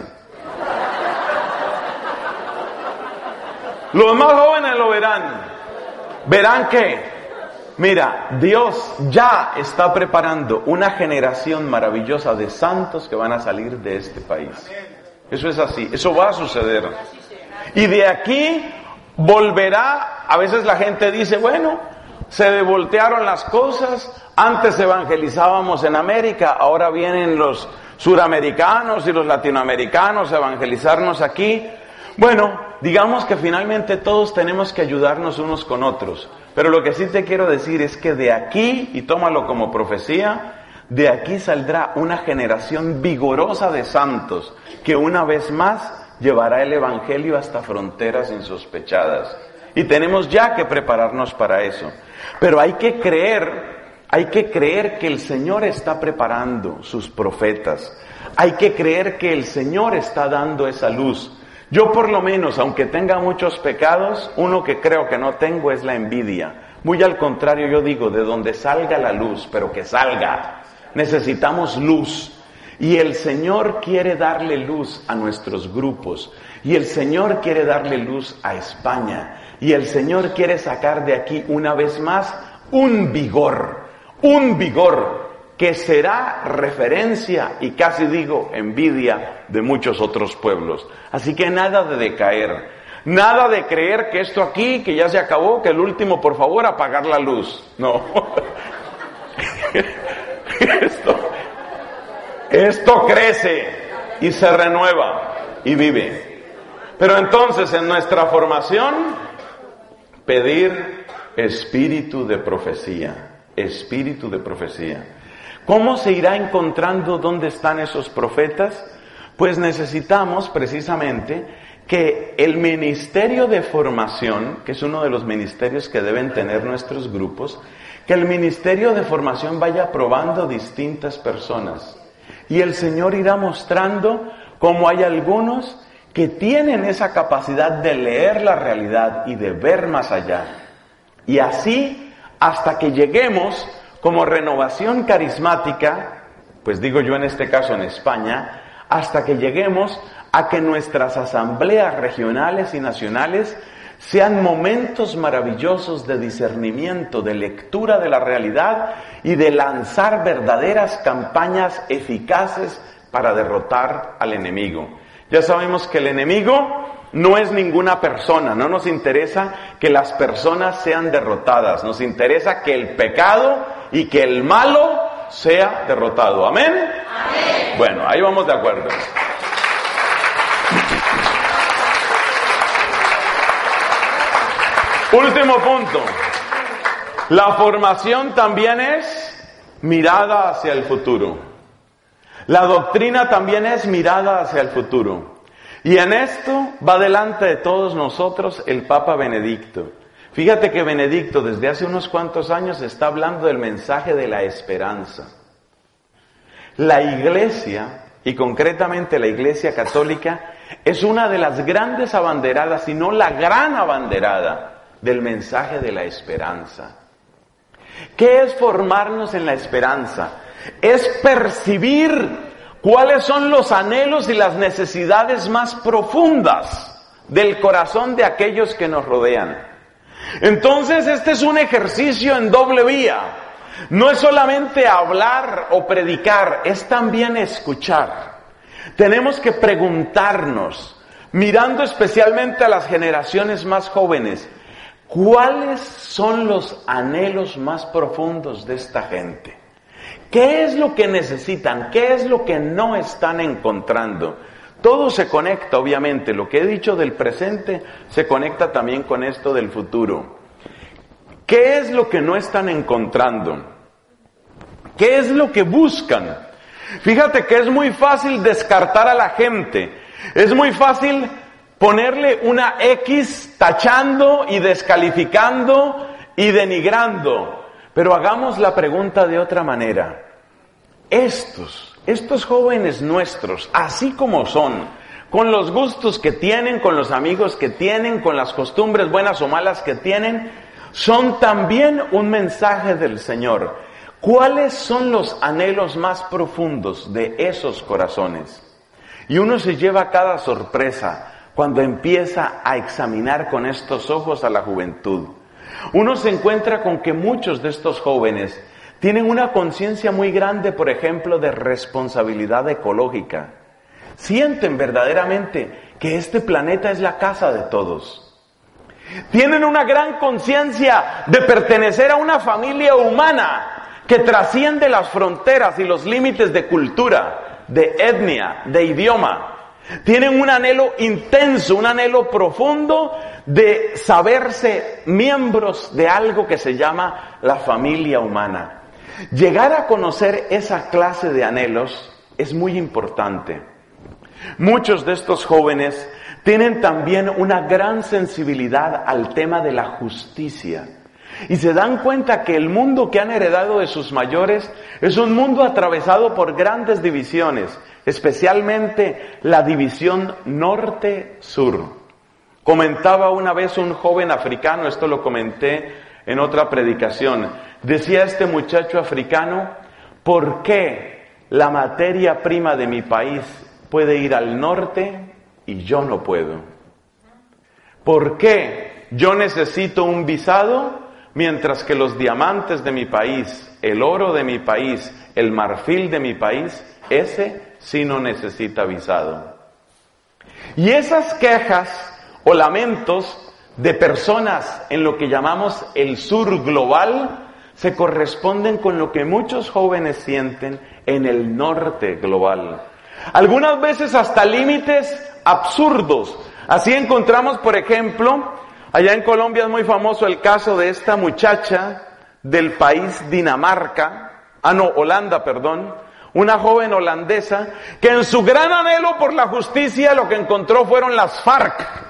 Los más jóvenes lo verán que, mira, Dios ya está preparando una generación maravillosa de santos que van a salir de este país. Eso es así, eso va a suceder. Y de aquí volverá, a veces la gente dice, bueno, se voltearon las cosas, antes evangelizábamos en América, ahora vienen los suramericanos y los latinoamericanos a evangelizarnos aquí. Bueno, digamos que finalmente todos tenemos que ayudarnos unos con otros, pero lo que sí te quiero decir es que de aquí, y tómalo como profecía, de aquí saldrá una generación vigorosa de santos que una vez más llevará el evangelio hasta fronteras insospechadas. Y tenemos ya que prepararnos para eso. Pero hay que creer que el Señor está preparando sus profetas. Hay que creer que el Señor está dando esa luz. Yo por lo menos, aunque tenga muchos pecados, uno que creo que no tengo es la envidia. Muy al contrario, yo digo, de donde salga la luz, pero que salga. Necesitamos luz. Y el Señor quiere darle luz a nuestros grupos. Y el Señor quiere darle luz a España. Y el Señor quiere sacar de aquí una vez más un vigor que será referencia y casi digo envidia de muchos otros pueblos. Así que nada de decaer, nada de creer que esto aquí, que ya se acabó, que el último, por favor, apagar la luz. No. Esto crece y se renueva y vive. Pero entonces en nuestra formación, pedir espíritu de profecía, espíritu de profecía. ¿Cómo se irá encontrando dónde están esos profetas? Pues necesitamos precisamente que el ministerio de formación, que es uno de los ministerios que deben tener nuestros grupos, que el ministerio de formación vaya probando distintas personas. Y el Señor irá mostrando cómo hay algunos que tienen esa capacidad de leer la realidad y de ver más allá. Y así, hasta que lleguemos como renovación carismática, pues digo yo en este caso en España, hasta que lleguemos a que nuestras asambleas regionales y nacionales sean momentos maravillosos de discernimiento, de lectura de la realidad y de lanzar verdaderas campañas eficaces para derrotar al enemigo. Ya sabemos que el enemigo no es ninguna persona, no nos interesa que las personas sean derrotadas, nos interesa que el pecado y que el malo sea derrotado. ¿Amén? Amén. Bueno, ahí vamos de acuerdo. Último punto. La formación también es mirada hacia el futuro. La doctrina también es mirada hacia el futuro. Y en esto va delante de todos nosotros el Papa Benedicto. Fíjate que Benedicto desde hace unos cuantos años está hablando del mensaje de la esperanza. La Iglesia, y concretamente la Iglesia Católica, es una de las grandes abanderadas, si no la gran abanderada, del mensaje de la esperanza. ¿Qué es formarnos en la esperanza? Es percibir cuáles son los anhelos y las necesidades más profundas del corazón de aquellos que nos rodean. Entonces este es un ejercicio en doble vía. No es solamente hablar o predicar, es también escuchar. Tenemos que preguntarnos, mirando especialmente a las generaciones más jóvenes, ¿cuáles son los anhelos más profundos de esta gente? ¿Qué es lo que necesitan? ¿Qué es lo que no están encontrando? Todo se conecta, obviamente. Lo que he dicho del presente se conecta también con esto del futuro. ¿Qué es lo que no están encontrando? ¿Qué es lo que buscan? Fíjate que es muy fácil descartar a la gente. Es muy fácil ponerle una X tachando y descalificando y denigrando. Pero hagamos la pregunta de otra manera. Estos jóvenes nuestros, así como son, con los gustos que tienen, con los amigos que tienen, con las costumbres buenas o malas que tienen, son también un mensaje del Señor. ¿Cuáles son los anhelos más profundos de esos corazones? Y uno se lleva cada sorpresa cuando empieza a examinar con estos ojos a la juventud. Uno se encuentra con que muchos de estos jóvenes tienen una conciencia muy grande, por ejemplo, de responsabilidad ecológica. Sienten verdaderamente que este planeta es la casa de todos. Tienen una gran conciencia de pertenecer a una familia humana que trasciende las fronteras y los límites de cultura, de etnia, de idioma. Tienen un anhelo intenso, un anhelo profundo de saberse miembros de algo que se llama la familia humana. Llegar a conocer esa clase de anhelos es muy importante. Muchos de estos jóvenes tienen también una gran sensibilidad al tema de la justicia. Y se dan cuenta que el mundo que han heredado de sus mayores es un mundo atravesado por grandes divisiones, especialmente la división norte-sur. Comentaba una vez un joven africano, esto lo comenté en otra predicación, decía este muchacho africano: ¿por qué la materia prima de mi país puede ir al norte y yo no puedo? ¿Por qué yo necesito un visado mientras que los diamantes de mi país, el oro de mi país, el marfil de mi país, ese sí no necesita visado? Y esas quejas o lamentos de personas en lo que llamamos el sur global se corresponden con lo que muchos jóvenes sienten en el norte global. Algunas veces hasta límites absurdos. Así encontramos, por ejemplo, allá en Colombia es muy famoso el caso de esta muchacha del país Holanda, una joven holandesa que en su gran anhelo por la justicia lo que encontró fueron las FARC,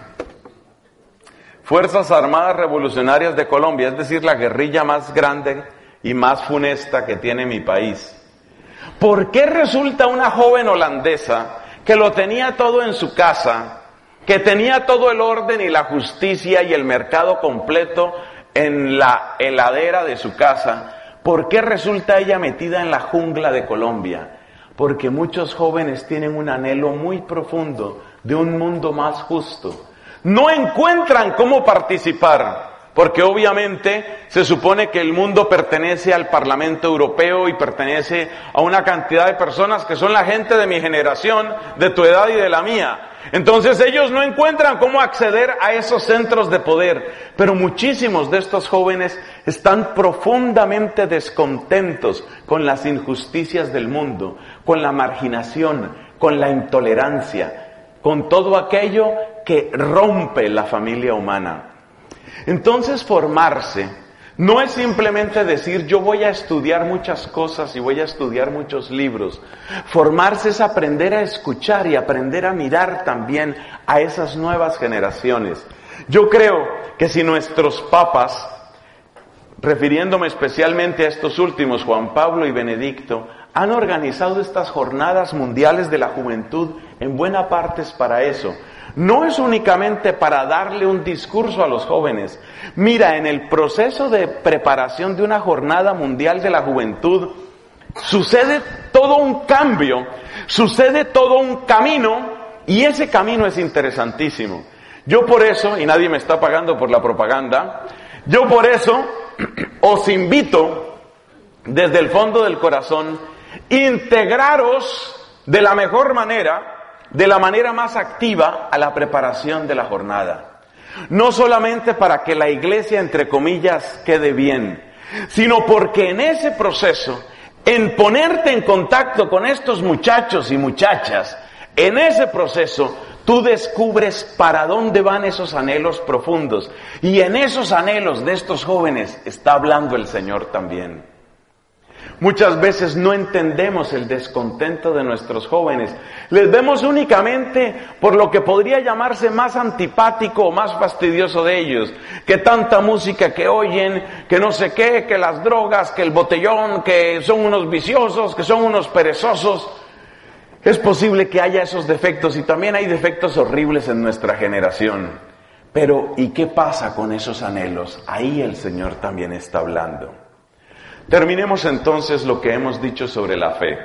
Fuerzas Armadas Revolucionarias de Colombia, es decir, la guerrilla más grande y más funesta que tiene mi país. ¿Por qué resulta una joven holandesa que lo tenía todo en su casa, que tenía todo el orden y la justicia y el mercado completo en la heladera de su casa? ¿Por qué resulta ella metida en la jungla de Colombia? Porque muchos jóvenes tienen un anhelo muy profundo de un mundo más justo. No encuentran cómo participar, porque obviamente se supone que el mundo pertenece al Parlamento Europeo y pertenece a una cantidad de personas que son la gente de mi generación, de tu edad y de la mía. Entonces ellos no encuentran cómo acceder a esos centros de poder, pero muchísimos de estos jóvenes están profundamente descontentos con las injusticias del mundo, con la marginación, con la intolerancia, con todo aquello que rompe la familia humana. Entonces formarse no es simplemente decir yo voy a estudiar muchas cosas y voy a estudiar muchos libros. Formarse es aprender a escuchar y aprender a mirar también a esas nuevas generaciones. Yo creo que si nuestros papas, refiriéndome especialmente a estos últimos, Juan Pablo y Benedicto, han organizado estas jornadas mundiales de la juventud, en buena parte es para eso. No es únicamente para darle un discurso a los jóvenes. Mira, en el proceso de preparación de una jornada mundial de la juventud, sucede todo un cambio, sucede todo un camino, y ese camino es interesantísimo. Yo por eso, y nadie me está pagando por la propaganda, yo por eso os invito desde el fondo del corazón, integraros de la mejor manera, de la manera más activa a la preparación de la jornada. No solamente para que la iglesia, entre comillas, quede bien, sino porque en ese proceso, en ponerte en contacto con estos muchachos y muchachas, en ese proceso tú descubres para dónde van esos anhelos profundos. Y en esos anhelos de estos jóvenes está hablando el Señor también. Muchas veces no entendemos el descontento de nuestros jóvenes. Les vemos únicamente por lo que podría llamarse más antipático o más fastidioso de ellos. Que tanta música que oyen, que no sé qué, que las drogas, que el botellón, que son unos viciosos, que son unos perezosos. Es posible que haya esos defectos y también hay defectos horribles en nuestra generación. Pero, ¿y qué pasa con esos anhelos? Ahí el Señor también está hablando. Terminemos entonces lo que hemos dicho sobre la fe.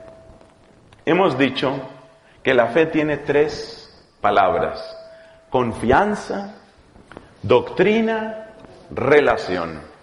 Hemos dicho que la fe tiene 3 palabras: confianza, doctrina, relación.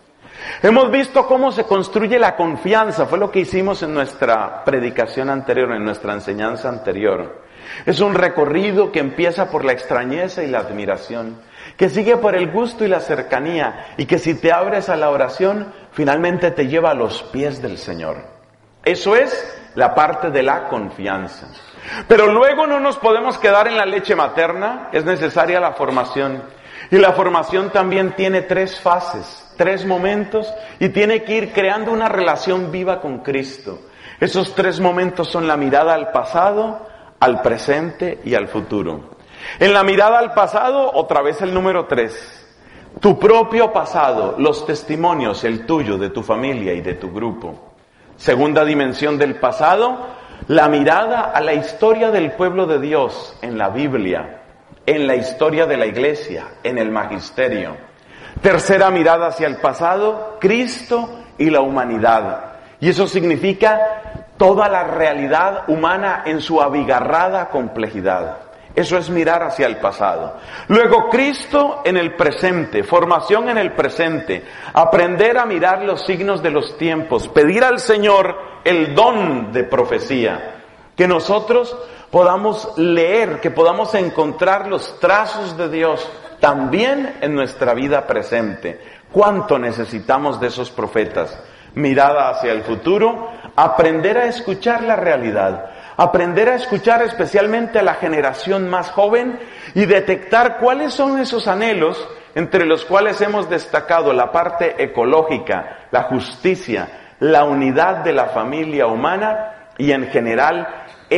Hemos visto cómo se construye la confianza, fue lo que hicimos en nuestra predicación anterior, en nuestra enseñanza anterior. Es un recorrido que empieza por la extrañeza y la admiración, que sigue por el gusto y la cercanía, y que si te abres a la oración, finalmente te lleva a los pies del Señor. Eso es la parte de la confianza. Pero luego no nos podemos quedar en la leche materna, es necesaria la formación. Y la formación también tiene 3 fases, 3 momentos, y tiene que ir creando una relación viva con Cristo. Esos 3 momentos son la mirada al pasado, al presente y al futuro. En la mirada al pasado, otra vez el número 3. Tu propio pasado, los testimonios, el tuyo, de tu familia y de tu grupo. Segunda dimensión del pasado, la mirada a la historia del pueblo de Dios en la Biblia, en la historia de la iglesia, en el magisterio. Tercera mirada hacia el pasado, Cristo y la humanidad. Y eso significa toda la realidad humana en su abigarrada complejidad. Eso es mirar hacia el pasado. Luego Cristo en el presente, formación en el presente, aprender a mirar los signos de los tiempos, pedir al Señor el don de profecía, que nosotros podamos leer, que podamos encontrar los trazos de Dios también en nuestra vida presente. ¿Cuánto necesitamos de esos profetas? Mirada hacia el futuro, aprender a escuchar la realidad, aprender a escuchar especialmente a la generación más joven y detectar cuáles son esos anhelos entre los cuales hemos destacado la parte ecológica, la justicia, la unidad de la familia humana y en general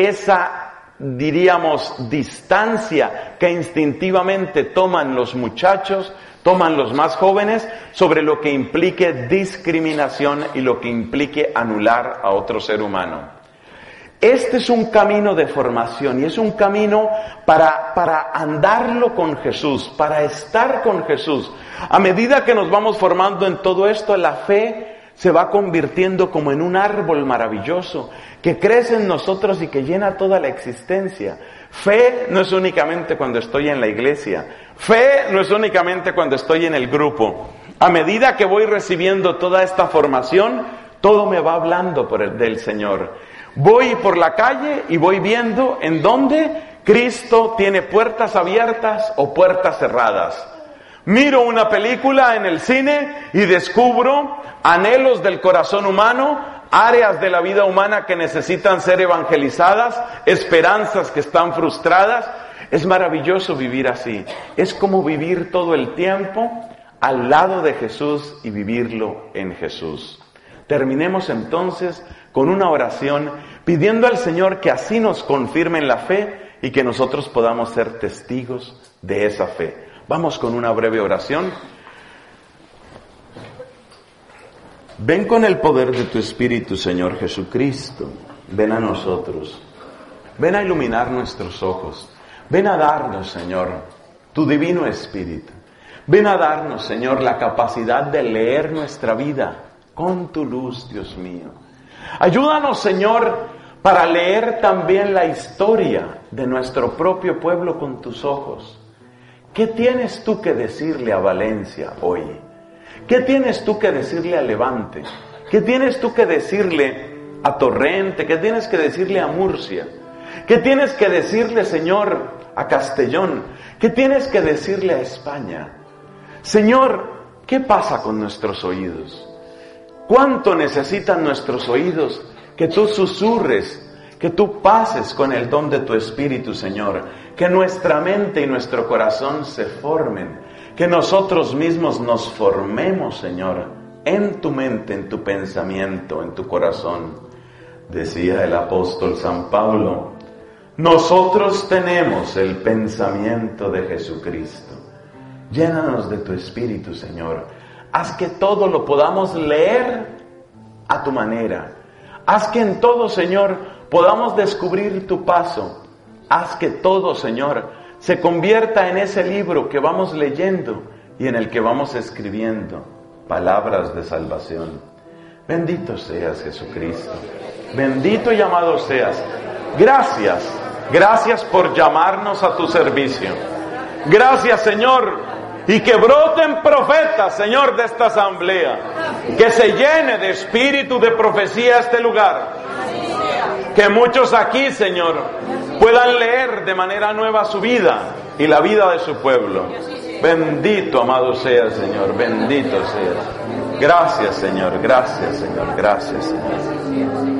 esa, diríamos, distancia que instintivamente toman los muchachos, toman los más jóvenes sobre lo que implique discriminación y lo que implique anular a otro ser humano. Este es un camino de formación y es un camino para andarlo con Jesús, para estar con Jesús. A medida que nos vamos formando en todo esto, la fe se va convirtiendo como en un árbol maravilloso que crece en nosotros y que llena toda la existencia. Fe no es únicamente cuando estoy en la iglesia. Fe no es únicamente cuando estoy en el grupo. A medida que voy recibiendo toda esta formación, todo me va hablando del Señor. Voy por la calle y voy viendo en dónde Cristo tiene puertas abiertas o puertas cerradas. Miro una película en el cine y descubro anhelos del corazón humano, áreas de la vida humana que necesitan ser evangelizadas, esperanzas que están frustradas. Es maravilloso vivir así. Es como vivir todo el tiempo al lado de Jesús y vivirlo en Jesús. Terminemos entonces con una oración pidiendo al Señor que así nos confirme en la fe y que nosotros podamos ser testigos de esa fe. Vamos con una breve oración. Ven con el poder de tu Espíritu, Señor Jesucristo. Ven a nosotros. Ven a iluminar nuestros ojos. Ven a darnos, Señor, tu divino Espíritu. Ven a darnos, Señor, la capacidad de leer nuestra vida con tu luz, Dios mío. Ayúdanos, Señor, para leer también la historia de nuestro propio pueblo con tus ojos. ¿Qué tienes tú que decirle a Valencia hoy? ¿Qué tienes tú que decirle a Levante? ¿Qué tienes tú que decirle a Torrente? ¿Qué tienes que decirle a Murcia? ¿Qué tienes que decirle, Señor, a Castellón? ¿Qué tienes que decirle a España? Señor, ¿qué pasa con nuestros oídos? ¿Cuánto necesitan nuestros oídos que tú susurres, que tú pases con el don de tu Espíritu, Señor? Que nuestra mente y nuestro corazón se formen, que nosotros mismos nos formemos, Señor, en tu mente, en tu pensamiento, en tu corazón. Decía el apóstol San Pablo, nosotros tenemos el pensamiento de Jesucristo. Llénanos de tu Espíritu, Señor. Haz que todo lo podamos leer a tu manera. Haz que en todo, Señor, podamos descubrir tu paso. Haz que todo, Señor, se convierta en ese libro que vamos leyendo y en el que vamos escribiendo palabras de salvación. Bendito seas, Jesucristo. Bendito y amado seas. Gracias. Gracias por llamarnos a tu servicio. Gracias, Señor. Y que broten profetas, Señor, de esta asamblea. Que se llene de espíritu de profecía este lugar. Que muchos aquí, Señor, puedan leer de manera nueva su vida y la vida de su pueblo. Bendito, amado sea, Señor, bendito sea. Gracias, Señor, gracias, Señor, gracias, Señor.